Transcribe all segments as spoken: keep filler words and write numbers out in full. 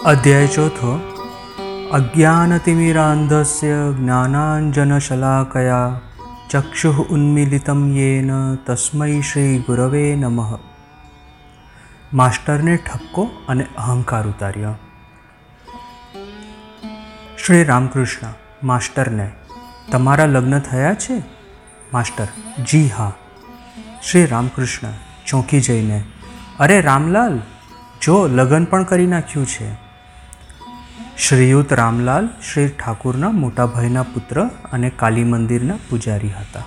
अध्याय चौथो। अज्ञानतिमिरान्धस्य ज्ञानाञ्जनशलाकया चक्षुः उन्मीलितं येन तस्मै श्री गुरवे नमः। मास्टरने ठपको अने अहंकार उतार्यो। श्री रामकृष्ण मास्टरने, तमारा लग्न थया छे? मास्टर: जी हाँ। श्री रामकृष्ण चौंकी जईने: अरे रामलाल, जो लग्न पण करी नाख्युं छे। श्रीयुत रामलाल श्री ठाकुરના મોટા ભાઈના પુત્ર અને કાલી મંદિરના પૂજારી હતા.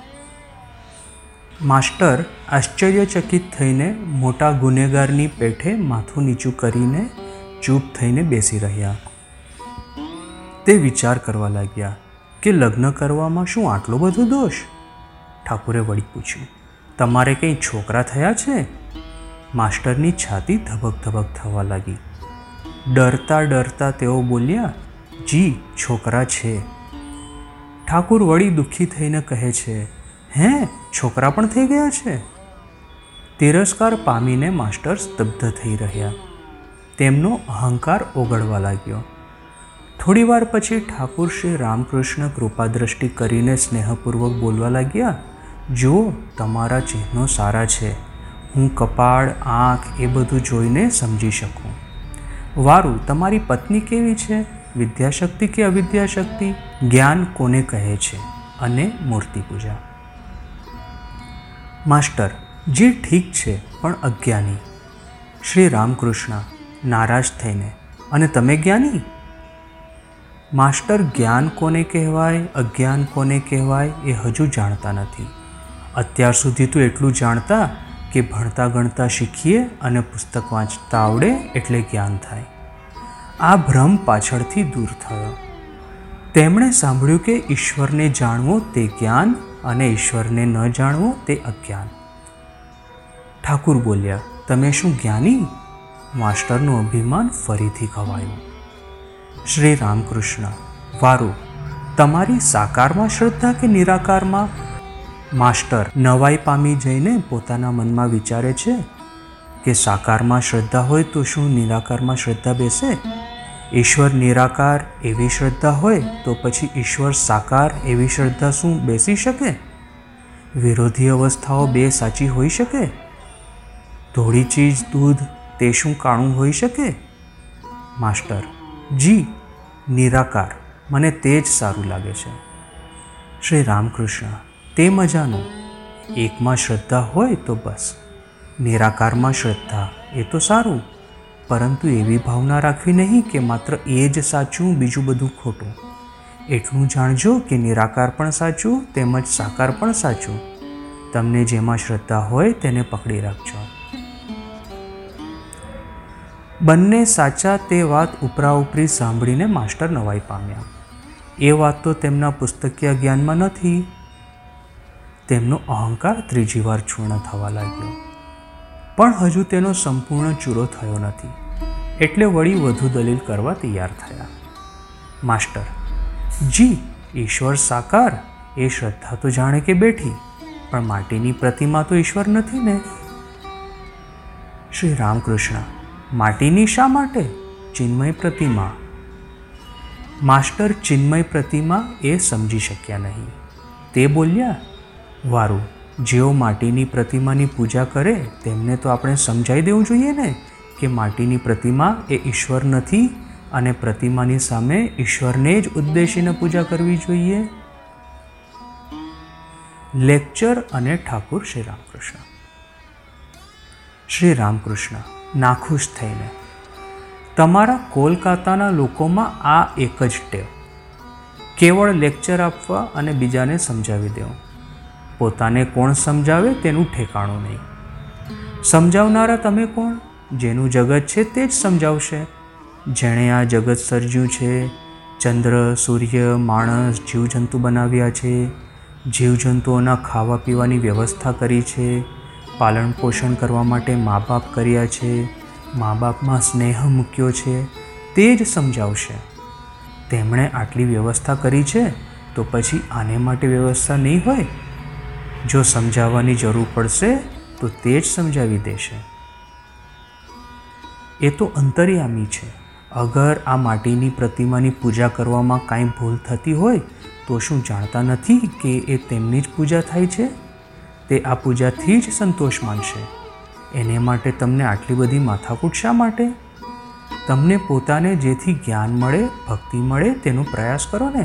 માસ્ટર આશ્ચર્યચકિત થઈને મોટા ગુનેગારની પેઠે માથું નીચું કરીને ચૂપ થઈને બેસી રહ્યા. તે વિચાર કરવા લાગ્યા કે લગ્ન કરવામાં શું આટલો બધો દોષ? ઠાકુરે વળી પૂછ્યું: તમારે કંઈ છોકરા થયા છે? માસ્ટરની છાતી ધબક ધબક થવા લાગી. ડરતા ડરતા તેઓ બોલ્યા: જી, છોકરા છે. ઠાકુર વળી દુઃખી થઈને કહે છે: હે, છોકરા પણ થઈ ગયા છે? તિરસ્કાર પામીને માસ્ટર સ્તબ્ધ થઈ રહ્યા. તેમનો અહંકાર ઓગળવા લાગ્યો. થોડી વાર પછી ઠાકુર શ્રી રામકૃષ્ણ કૃપાદ્રષ્ટિ કરીને સ્નેહપૂર્વક બોલવા લાગ્યા: જો તમારા ચિહ્નો સારા છે, હું કપાળ, આંખ એ બધું જોઈને સમજી શકું. વારું, તમારી પત્ની કેવી છે? વિદ્યાશક્તિ કે અવિદ્યાશક્તિ? જ્ઞાન કોને કહે છે? અને મૂર્તિ પૂજા. માસ્ટર: જી ઠીક છે, પણ અજ્ઞાની. શ્રી રામકૃષ્ણ નારાજ થઈને: અને તમે જ્ઞાની? માસ્ટર જ્ઞાન કોને કહેવાય, અજ્ઞાન કોને કહેવાય એ હજુ જાણતા નથી. અત્યાર સુધી તો એટલું જાણતા કે ભણતા ગણતા શીખીએ અને પુસ્તક વાંચતા આવડે એટલે જ્ઞાન થાય. આ ભ્રમ પાછળથી દૂર થયો. તેમણે સાંભળ્યું કે ઈશ્વરને જાણવો તે જ્ઞાન અને ઈશ્વરને ન જાણવો તે અજ્ઞાન. ઠાકુર બોલ્યા: તમે શું જ્ઞાની? માસ્ટરનું અભિમાન ફરીથી ખવાયું. શ્રી રામકૃષ્ણ: વારું, તમારી સાકારમાં શ્રદ્ધા કે નિરાકારમાં? માસ્ટર નવાઈ પામી જઈને પોતાના મનમાં વિચારે છે કે સાકારમાં શ્રદ્ધા હોય તો શું નિરાકારમાં શ્રદ્ધા બેસે? ઈશ્વર નિરાકાર એવી શ્રદ્ધા હોય તો પછી ઈશ્વર સાકાર એવી શ્રદ્ધા શું બેસી શકે? વિરોધી અવસ્થાઓ બે સાચી હોઈ શકે? ધોળી ચીજ દૂધ તે શું કાણું હોઈ શકે? માસ્ટર: જી, નિરાકાર, મને તે જ સારું લાગે છે. શ્રી રામકૃષ્ણ: તે મજાનું. એકમાં શ્રદ્ધા હોય તો બસ. નિરાકારમાં શ્રદ્ધા એ તો સારું, પરંતુ એવી ભાવના રાખવી નહીં કે માત્ર એ જ સાચું, બીજું બધું ખોટું. એટલું જાણજો કે નિરાકાર પણ સાચું તેમજ સાકાર પણ સાચું. તમને જેમાં શ્રદ્ધા હોય તેને પકડી રાખજો. બંને સાચા તે વાત ઉપરા ઉપરી સાંભળીને માસ્ટર નવાઈ પામ્યા. એ વાત તો તેમના પુસ્તકીય જ્ઞાનમાં નથી. તેમનો અહંકાર ત્રીજી વાર ચૂર્ણ થવા લાગ્યો, પણ હજુ તેનો સંપૂર્ણ ચૂરો થયો નથી. એટલે વળી વધુ દલીલ કરવા તૈયાર થયા. માસ્ટર: જી, ઈશ્વર સાકાર એ શ્રદ્ધા તો જાણે કે બેઠી, પણ માટીની પ્રતિમા તો ઈશ્વર નથી ને? શ્રી રામકૃષ્ણ: માટીની શા માટે? ચિન્મય પ્રતિમા. માસ્ટર ચિન્મય પ્રતિમા એ સમજી શક્યા નહીં. તે બોલ્યા: વારું, જેઓ માટીની પ્રતિમાની પૂજા કરે તેમને તો આપણે સમજાવી દેવું જોઈએ ને કે માટીની પ્રતિમા એ ઈશ્વર નથી અને પ્રતિમાની સામે ઈશ્વરને જ ઉદ્દેશીને પૂજા કરવી જોઈએ. લેક્ચર અને ઠાકુર શ્રી રામકૃષ્ણ. શ્રી રામકૃષ્ણ નાખુશ થઈને: તમારા કોલકાતાના લોકોમાં આ એક જ ટેવ, કેવળ લેક્ચર આપવા અને બીજાને સમજાવી દેવું. પોતાને કોણ સમજાવે તેનું ઠેકાણું નહીં. સમજાવનારા તમે કોણ? જેનું જગત છે તે જ સમજાવશે. જેણે આ જગત સર્જ્યું છે, ચંદ્ર, સૂર્ય, માણસ, જીવજંતુ બનાવ્યા છે, જીવજંતુઓના ખાવા પીવાની વ્યવસ્થા કરી છે, પાલન પોષણ કરવા માટે મા બાપ કર્યા છે, મા બાપમાં સ્નેહ મૂક્યો છે, તે જ સમજાવશે. તેમણે આટલી વ્યવસ્થા કરી છે તો પછી આને માટે વ્યવસ્થા નહીં હોય? જો સમજાવવાની જરૂર પડશે તો તે જ સમજાવી દેશે. એ તો અંતર્યામી છે અગર આ માટીની પ્રતિમાની પૂજા કરવામાં કાંઈ ભૂલ થતી હોય તો શું જાણતા નથી કે એ તેમની જ પૂજા થાય છે? તે આ પૂજાથી જ સંતોષ માનશે. એને માટે તમને આટલી બધી માથાકૂટ શા માટે? તમને પોતાને જેથી જ્ઞાન મળે, ભક્તિ મળે તેનો પ્રયાસ કરો ને.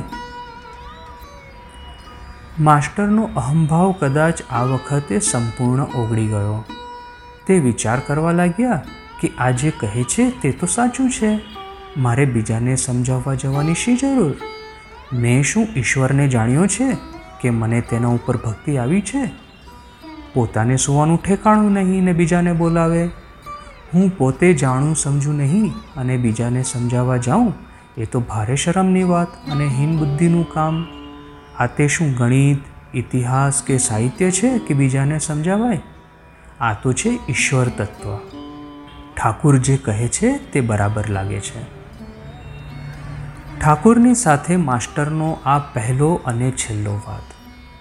માસ્ટરનો અહંભાવ કદાચ આ વખતે સંપૂર્ણ ઓગળી ગયો. તે વિચાર કરવા લાગ્યા કે આ જે કહે છે તે તો સાચું છે. મારે બીજાને સમજાવવા જવાની શી જરૂર? મેં શું ઈશ્વરને જાણ્યો છે કે મને તેના ઉપર ભક્તિ આવી છે? પોતાને સુવાનું ઠેકાણું નહીં ને બીજાને બોલાવે. હું પોતે જાણું સમજું નહીં અને બીજાને સમજાવવા જાઉં એ તો ભારે શરમની વાત અને હીન બુદ્ધિનું કામ. આ તે શું ગણિત, ઇતિહાસ કે સાહિત્ય છે કે બીજાને સમજાવાય? આ તો છે ઈશ્વર તત્વ. ઠાકુર જે કહે છે તે બરાબર લાગે છે. ઠાકુરની સાથે માસ્ટરનો આ પહેલો અને છેલ્લો વાત.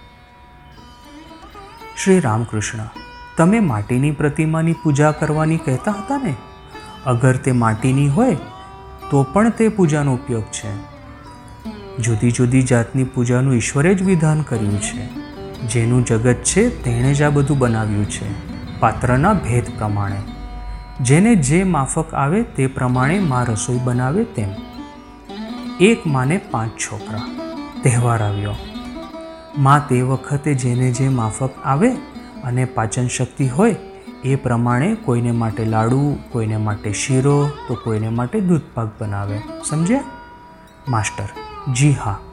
શ્રી રામકૃષ્ણ, તમે માટીની પ્રતિમાની પૂજા કરવાની કહેતા હતા ને? અગર તે માટીની હોય તો પણ તે પૂજાનો ઉપયોગ છે. જુદી જુદી જાતની પૂજાનું ઈશ્વરે જ વિધાન કર્યું છે. જેનું જગત છે તેણે જ આ બધું બનાવ્યું છે, પાત્રના ભેદ પ્રમાણે. જેને જે માફક આવે તે પ્રમાણે મા રસોઈ બનાવે તેમ. એક માને પાંચ છોકરા. તહેવાર આવ્યો. મા તે વખતે જેને જે માફક આવે અને પાચન શક્તિ હોય એ પ્રમાણે કોઈને માટે લાડુ, કોઈને માટે શીરો તો કોઈને માટે દૂધપાક બનાવે. સમજ્યા? માસ્ટર: જી હા.